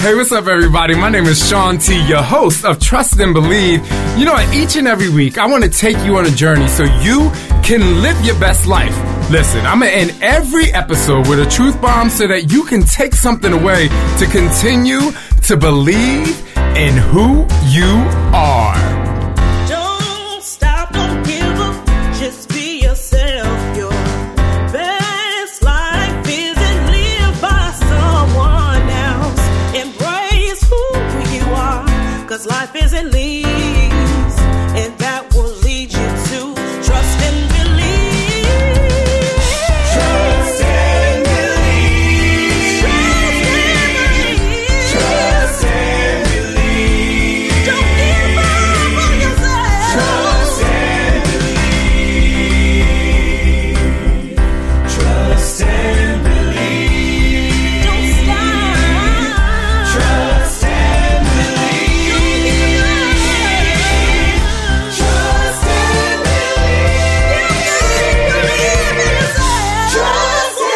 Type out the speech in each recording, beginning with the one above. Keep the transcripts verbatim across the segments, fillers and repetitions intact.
Hey, what's up, everybody? My name is Sean T, your host of Trust and Believe. You know, each and every week, I want to take you on a journey so you can live your best life. Listen, I'm going to end every episode with a truth bomb so that you can take something away to continue to believe in who you are. Don't stop, don't give up, just be yourself. Your best life isn't lived by someone else. Embrace who you are, cause life isn't leaves, and that will lead you to trust and believe. Trust and believe. Trust and believe. Trust and believe. Don't give up on yourself. Trust and believe. Trust and believe. Don't stop. Trust and believe. Don't give up. Trust and believe. You gotta believe in yourself. Trust and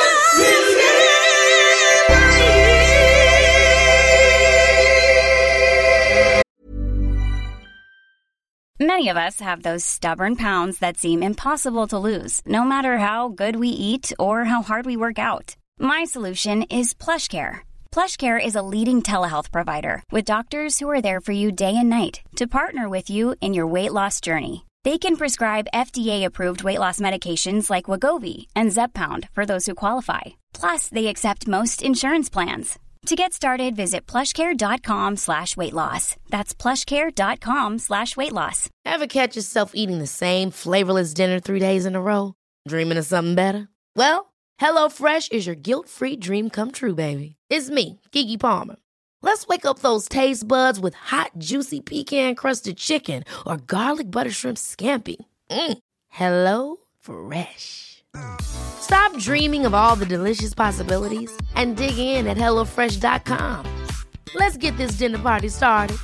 believe. Many of us have those stubborn pounds that seem impossible to lose, no matter how good we eat or how hard we work out. My solution is PlushCare. PlushCare is a leading telehealth provider with doctors who are there for you day and night to partner with you in your weight loss journey. They can prescribe F D A-approved weight loss medications like Wegovy and Zepbound for those who qualify. Plus, they accept most insurance plans. To get started, visit plushcare.com slash weight loss. That's plushcare.com slash weight loss. Ever catch yourself eating the same flavorless dinner three days in a row? Dreaming of something better? Well, HelloFresh is your guilt-free dream come true, baby. It's me, Keke Palmer. Let's wake up those taste buds with hot, juicy pecan-crusted chicken or garlic butter shrimp scampi. Mm. Hello Fresh. Stop dreaming of all the delicious possibilities and dig in at hello fresh dot com. Let's get this dinner party started.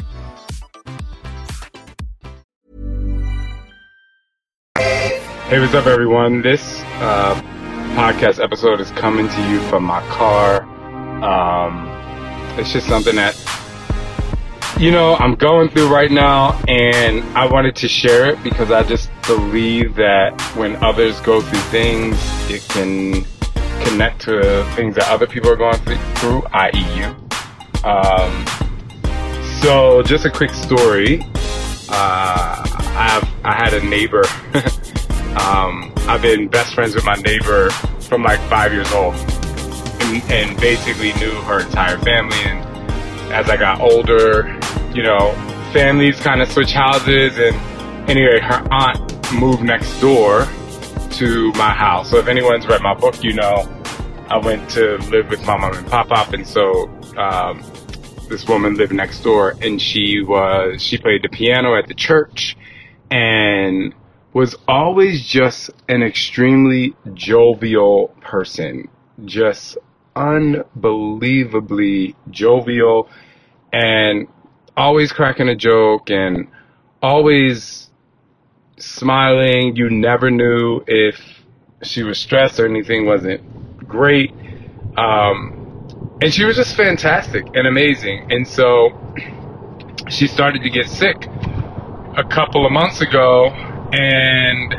Hey, what's up, everyone? This uh, podcast episode is coming to you from my car. Um, it's just something that, you know, I'm going through right now, and I wanted to share it because I just believe that when others go through things, it can connect to things that other people are going through, that is you. Um, so just a quick story. Uh, I have, I had a neighbor. um, I've been best friends with my neighbor from like five years old, and, and basically knew her entire family. And as I got older, you know, families kind of switch houses, and anyway, her aunt moved next door to my house. So if anyone's read my book, you know, I went to live with my mom and pop-up, and so um, this woman lived next door, and she was she played the piano at the church, and was always just an extremely jovial person, just unbelievably jovial, and always cracking a joke, and always smiling. You never knew if she was stressed or anything wasn't great. Um, and she was just fantastic and amazing. And so she started to get sick a couple of months ago, and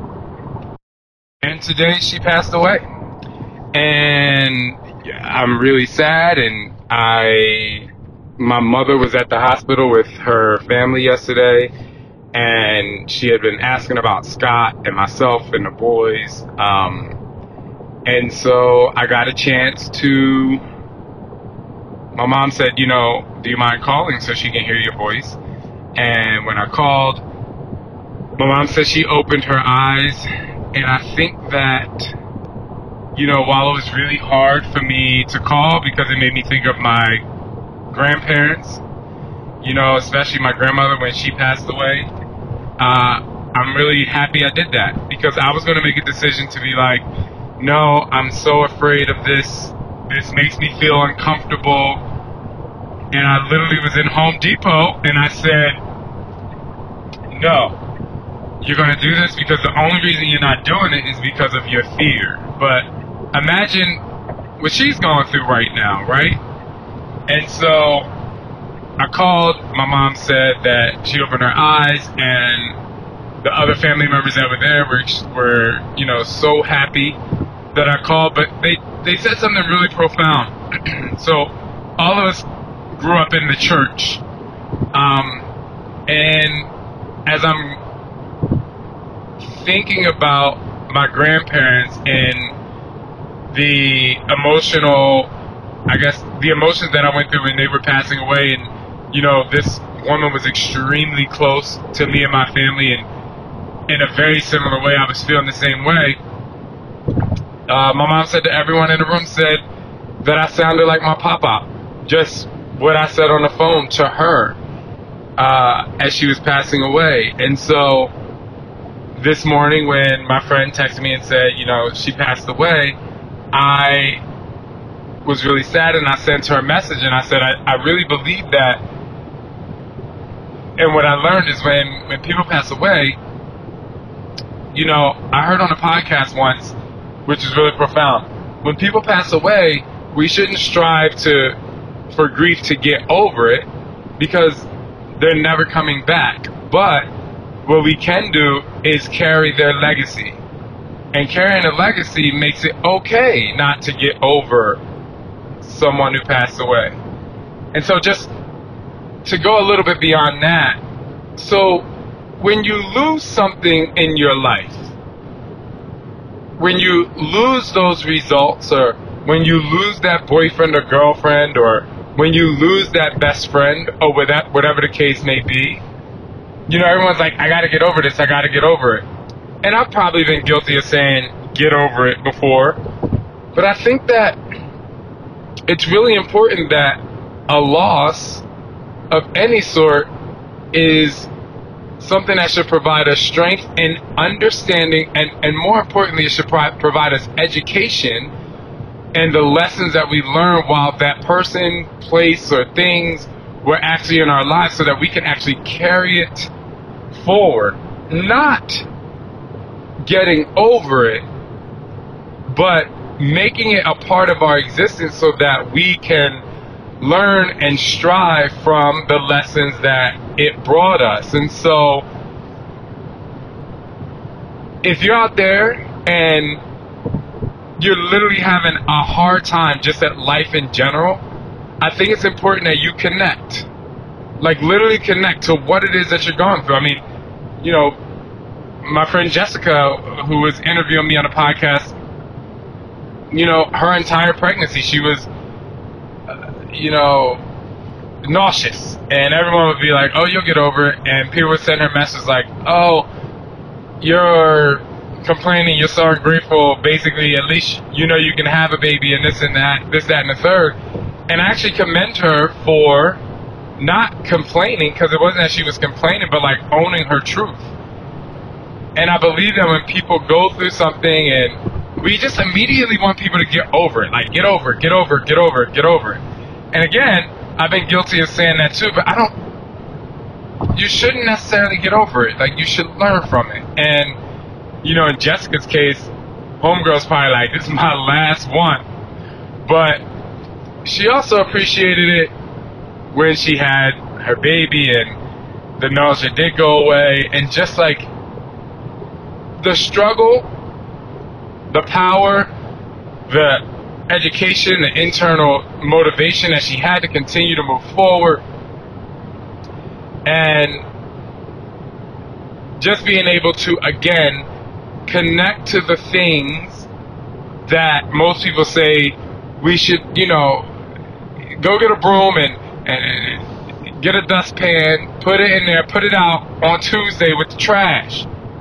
and today she passed away. And I'm really sad, and I my mother was at the hospital with her family yesterday, and she had been asking about Scott and myself and the boys. Um, and so I got a chance to, my mom said, you know, do you mind calling so she can hear your voice? And when I called, my mom said she opened her eyes. And I think that, you know, while it was really hard for me to call because it made me think of my grandparents, you know, especially my grandmother when she passed away, uh, I'm really happy I did that, because I was going to make a decision to be like, no, I'm so afraid of this. This makes me feel uncomfortable. And I literally was in Home Depot and I said, no, you're going to do this because the only reason you're not doing it is because of your fear. But imagine what she's going through right now, right? And so I called. My mom said that she opened her eyes, and the other family members that were there were, were you know, so happy that I called. But they, they said something really profound. So all of us grew up in the church. Um, and as I'm thinking about my grandparents and the emotional, I guess, the emotions that I went through when they were passing away, and, you know, this woman was extremely close to me and my family, and in a very similar way, I was feeling the same way. Uh, my mom said to everyone in the room, said that I sounded like my papa. Just what I said on the phone to her uh, as she was passing away. And so this morning when my friend texted me and said, you know, she passed away, I was really sad, and I sent her a message, and I said, I, I really believe that. And what I learned is when, when people pass away, you know, I heard on a podcast once, which is really profound. When people pass away, we shouldn't strive to for grief to get over it, because they're never coming back. But what we can do is carry their legacy. And carrying a legacy makes it okay not to get over someone who passed away. And so just to go a little bit beyond that, so when you lose something in your life, when you lose those results, or when you lose that boyfriend or girlfriend, or when you lose that best friend, or whatever the case may be, you know, everyone's like, I gotta get over this, I gotta get over it. And I've probably been guilty of saying, get over it before. But I think that it's really important that a loss of any sort is something that should provide us strength and understanding, and, and more importantly, it should pro- provide us education and the lessons that we learn while that person, place, or things were actually in our lives, so that we can actually carry it forward. Not getting over it, but making it a part of our existence so that we can learn and strive from the lessons that it brought us. And so if you're out there and you're literally having a hard time just at life in general, I think it's important that you connect. Like, literally connect to what it is that you're going through. I mean, you know, my friend Jessica, who was interviewing me on a podcast, you know, her entire pregnancy, she was, uh, you know, nauseous. And everyone would be like, oh, you'll get over it. And people would send her messages like, oh, you're complaining, you're so ungrateful, basically, at least you know you can have a baby, and this and that, this, that, and the third. And I actually commend her for not complaining, because it wasn't that she was complaining, but like owning her truth. And I believe that when people go through something, and we just immediately want people to get over it, like get over it, get over it, get over it, get over it. And again, I've been guilty of saying that too, but I don't, you shouldn't necessarily get over it. Like, you should learn from it. And you know, in Jessica's case, homegirl's probably like, this is my last one. But she also appreciated it when she had her baby and the nausea did go away. And just like the struggle, the power, the education, the internal motivation that she had to continue to move forward, and just being able to, again, connect to the things that most people say we should, you know, go get a broom and, and get a dustpan, put it in there, put it out on Tuesday with the trash.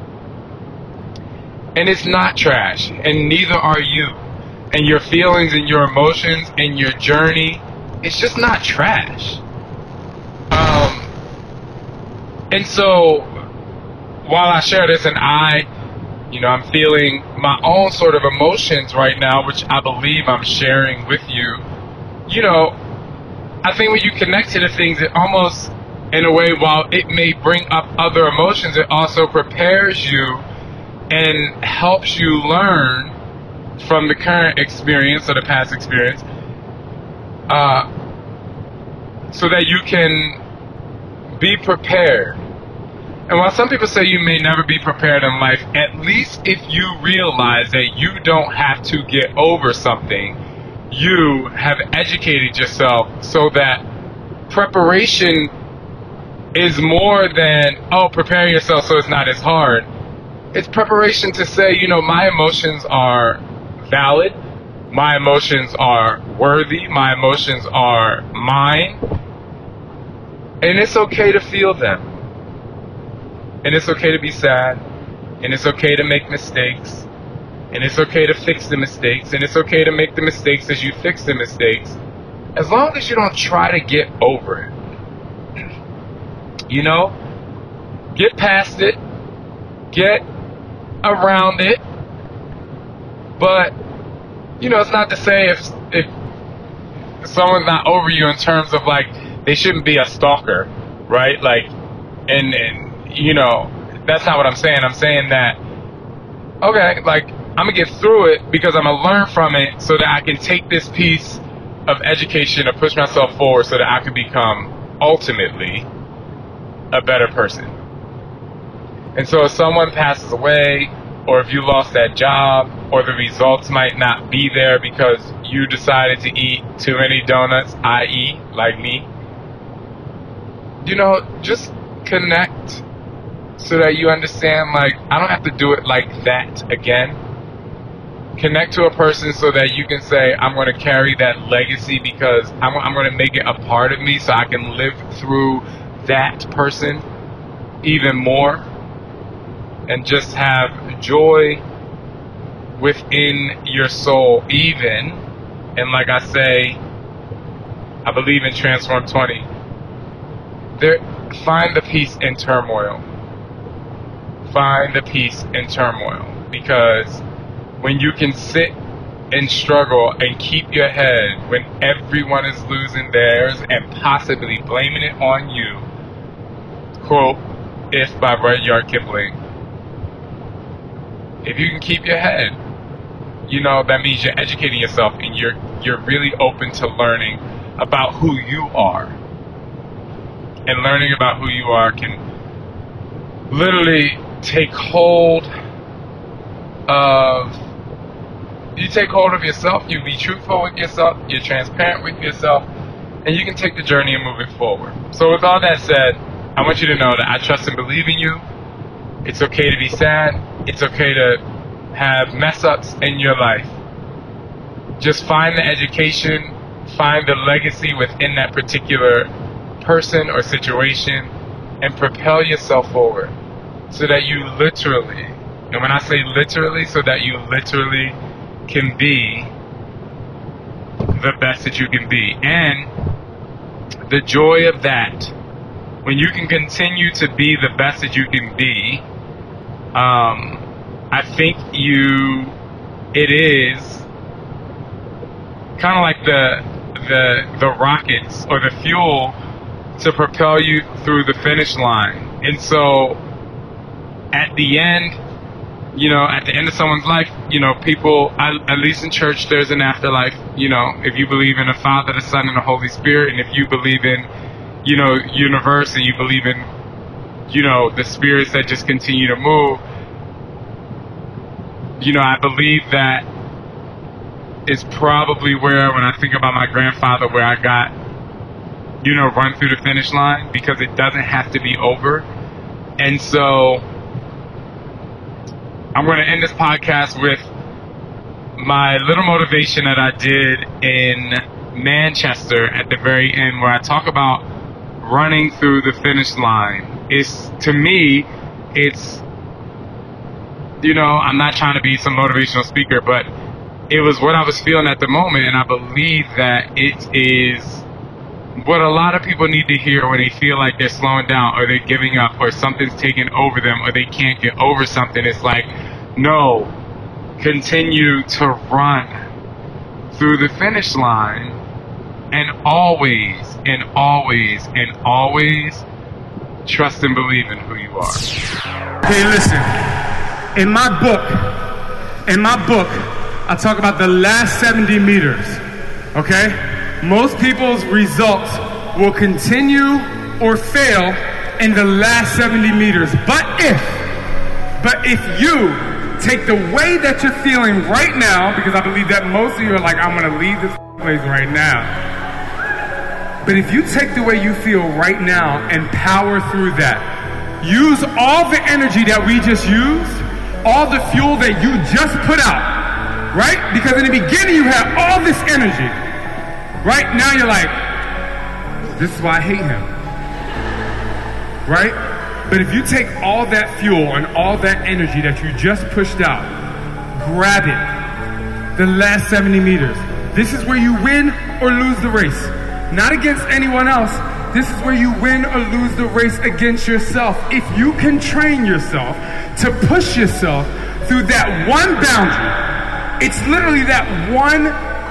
And it's not trash, and neither are you. And your feelings and your emotions and your journey, it's just not trash. Um, and so while I share this, and I You know, I'm feeling my own sort of emotions right now, which I believe I'm sharing with you. You know, I think when you connect to the things, it almost, in a way, while it may bring up other emotions, it also prepares you and helps you learn from the current experience or the past experience, uh, so that you can be prepared. And while some people say you may never be prepared in life, at least if you realize that you don't have to get over something, you have educated yourself so that preparation is more than, oh, prepare yourself so it's not as hard. It's preparation to say, you know, my emotions are valid, my emotions are worthy, my emotions are mine, and it's okay to feel them. And it's okay to be sad, and it's okay to make mistakes, and it's okay to fix the mistakes, and it's okay to make the mistakes as you fix the mistakes, as long as you don't try to get over it. You know, get past it, get around it, but, you know, it's not to say if, if someone's not over you in terms of, like, they shouldn't be a stalker, right? Like, and, and, you know, that's not what I'm saying. I'm saying that, okay, like, I'm going to get through it because I'm going to learn from it so that I can take this piece of education and push myself forward so that I can become, ultimately, a better person. And so if someone passes away, or if you lost that job, or the results might not be there because you decided to eat too many donuts, that is, like me, you know, just connect so that you understand, like, I don't have to do it like that again. Connect to a person so that you can say, I'm going to carry that legacy because I'm, I'm going to make it a part of me so I can live through that person even more and just have joy within your soul even. And like I say, I believe in Transform twenty. There, find the peace in turmoil. Find the peace in turmoil, because when you can sit and struggle and keep your head when everyone is losing theirs and possibly blaming it on you, quote, If by Rudyard Kipling, if you can keep your head, you know, that means you're educating yourself and you're you're really open to learning about who you are. And learning about who you are can literally take hold of, you take hold of yourself, you be truthful with yourself, you're transparent with yourself, and you can take the journey and move it forward. So with all that said, I want you to know that I trust and believe in you. It's okay to be sad. It's okay to have mess-ups in your life. Just find the education, find the legacy within that particular person or situation, and propel yourself forward so that you literally, and when I say literally, so that you literally can be the best that you can be. And the joy of that, when you can continue to be the best that you can be, um, I think you, it is kind of like the, the, the rockets or the fuel to propel you through the finish line. And so at the end, you know, at the end of someone's life, you know, people, at least in church, there's an afterlife. You know, if you believe in the Father, the Son, and the Holy Spirit, and if you believe in, you know, universe, and you believe in, you know, the spirits that just continue to move, you know, I believe that is probably where, when I think about my grandfather, where I got, you know, run through the finish line, because it doesn't have to be over. And so I'm going to end this podcast with my little motivation that I did in Manchester at the very end, where I talk about running through the finish line. It's, to me, it's, you know, I'm not trying to be some motivational speaker, but it was what I was feeling at the moment, and I believe that it is what a lot of people need to hear when they feel like they're slowing down or they're giving up or something's taking over them or they can't get over something. It's like, no, continue to run through the finish line, and always and always and always trust and believe in who you are. Hey, listen, in my book, in my book, I talk about the last seventy meters, okay? Most people's results will continue or fail in the last seventy meters. But if, but if you take the way that you're feeling right now, because I believe that most of you are like, I'm gonna leave this place right now. But if you take the way you feel right now and power through that, use all the energy that we just used, all the fuel that you just put out, right? Because in the beginning you had all this energy, right? Now you're like, this is why I hate him, right? But if you take all that fuel and all that energy that you just pushed out, grab it, the last seventy meters. This is where you win or lose the race. Not against anyone else. This is where you win or lose the race against yourself. If you can train yourself to push yourself through that one boundary, it's literally that one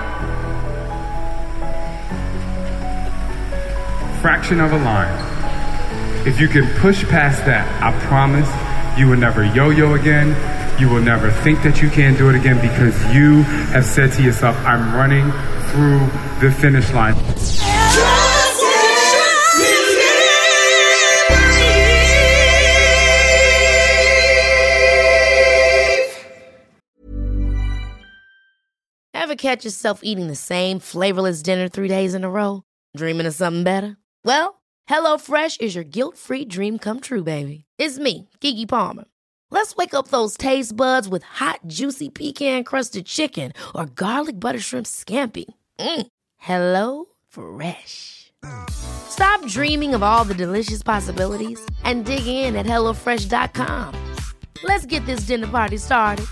fraction of a line. If you can push past that, I promise you will never yo-yo again. You will never think that you can't do it again because you have said to yourself, I'm running through the finish line. Ever catch yourself eating the same flavorless dinner three days in a row? Dreaming of something better? Well, HelloFresh is your guilt-free dream come true, baby. It's me, Keke Palmer. Let's wake up those taste buds with hot, juicy pecan-crusted chicken or garlic butter shrimp scampi. Mm. Hello Fresh. Stop dreaming of all the delicious possibilities and dig in at hello fresh dot com. Let's get this dinner party started.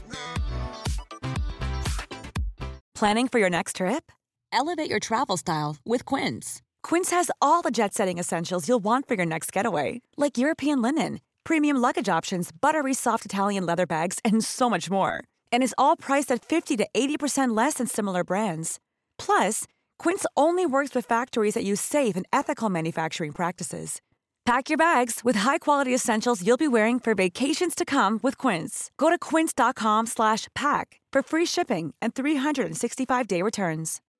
Planning for your next trip? Elevate your travel style with Quince. Quince has all the jet-setting essentials you'll want for your next getaway, like European linen, premium luggage options, buttery soft Italian leather bags, and so much more. And is all priced at fifty to eighty percent less than similar brands. Plus, Quince only works with factories that use safe and ethical manufacturing practices. Pack your bags with high-quality essentials you'll be wearing for vacations to come with Quince. Go to quince dot com slash pack for free shipping and three sixty-five day returns.